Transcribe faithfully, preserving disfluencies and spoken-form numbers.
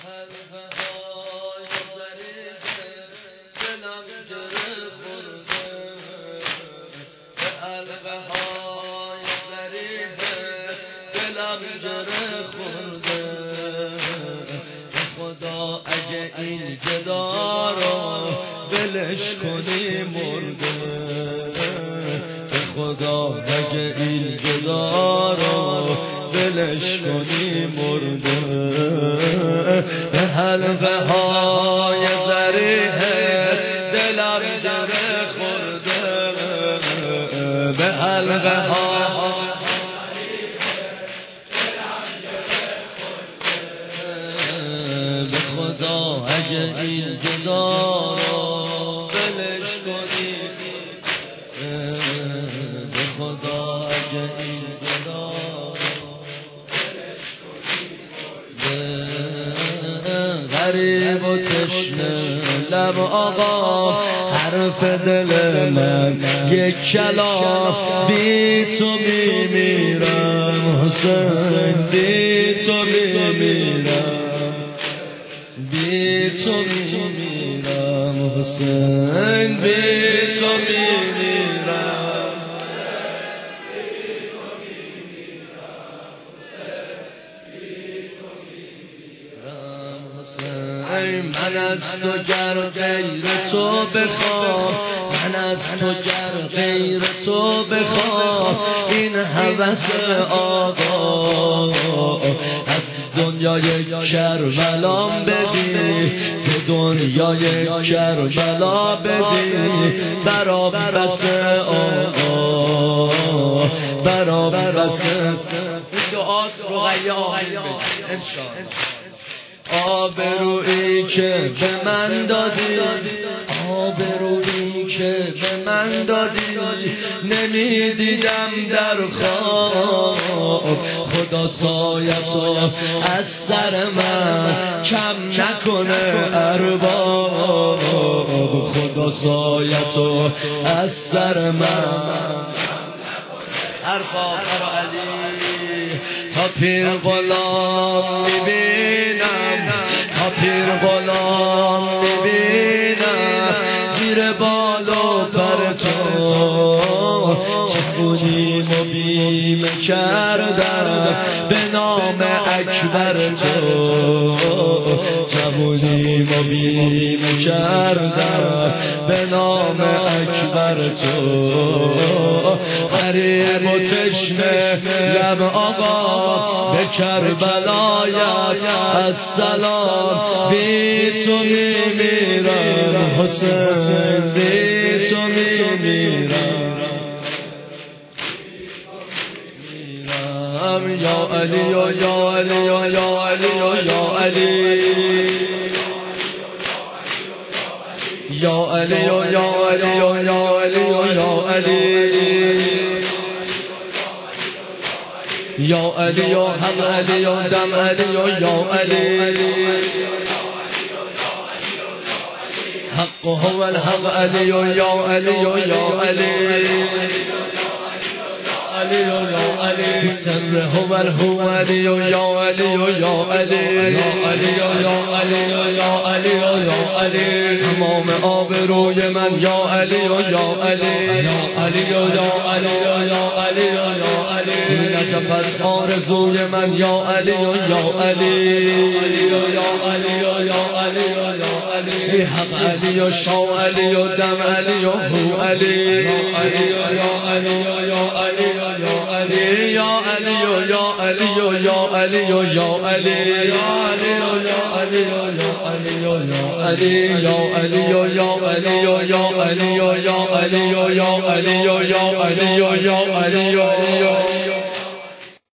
حلقه های ظریفت دلم گره خورده، به حلقه های ظریفت دلم گره خورده. به خدا اگه این گدا رو ولش کنی مرده، به خدا اگه این گدا رو ولش کنی مرده. به حلقه های ظریفت دلم گره خورده، به حلقه های به خدا اگه این گدا رو ولش کنی، به خدا اگه این گدا غریب و تشنه لب آقا، حرف دل من یک کلام، بی تو میمیرم حسین، بی تو میمیرم، بی تو میمیرم حسین، بی تو میمیرم. من از تو گر غیر تو بخوام، من از تو گر غیر تو بخوام، این هوس آقا از دنیای کربلام بدی، ز دنیای کربلا بدی، برا بس آقا، برا بس دعاست رقیه آمین انشاءالله. آبرویی که به من دادی، آبرویی که به من دادی، نمیدیدم در خواب. خدا سایتو از سر من کم نکنه ارباب، خدا سایتو از سر من. حرفا برا علی تا پیر غلام میبینم، تا پیر غلام میبینم، زیر بال و پر تو جوونیم و بیمه کردم، به نام اکبر تو جوونیم و بیمه کردم، به نام اکبر تو. غریب و تشنه لب آقا، به کربلایت السلام، بی تو میمیرم حسین، بی تو میمیرم. یا علی و یا علی و یا علی و یا علی، یا علی و یا علی و یا علی و یا علی، یا علی و حق علی و دم علی و یا علی، حق هو الحق علی و یا علی و یا علی، علی و یا علی، سر هو الهو علی و یا علی و یا علی، علی و یا علی و یا علی و یا علی، تمام آبروی من یا علی و یا علی، یا علی و یا علی و یا علی و یا علی، نجفت آرزوی من یا علی و یا علی، علی و یا علی و یا علی و یا علی، حق علی و شاه علی و دم علی و هو علی، علی و یا علی و یا علی و یا علی، یا علی و یا علی و یا علی و یا علی، یا علی و یا علی و یا علی و یا علی، یا علی و یا علی و یا علی و یا علی و یا علی و یا علی و یا علی و یا